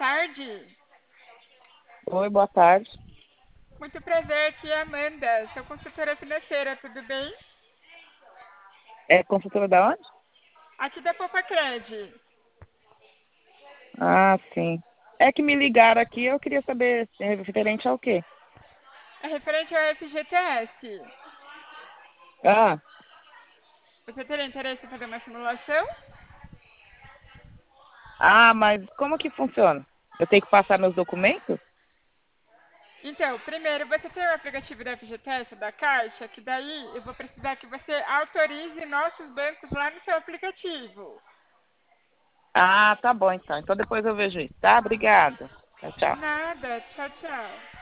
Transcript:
tarde. Oi, boa tarde. Muito prazer, aqui é a Amanda, sou consultora financeira, tudo bem? É consultora da onde? Aqui da Popacred. Ah, sim. É que me ligaram aqui, eu queria saber referente ao quê? É referente ao FGTS. Ah, Você teria interesse em fazer uma simulação? mas como que funciona? Eu tenho que passar meus documentos? Então, primeiro você tem o aplicativo da FGTS da Caixa, que daí eu vou precisar que você autorize nossos bancos lá no seu aplicativo. Ah, tá bom então. Então depois eu vejo isso, tá? Obrigada. Tchau, tchau. Nada, tchau, tchau.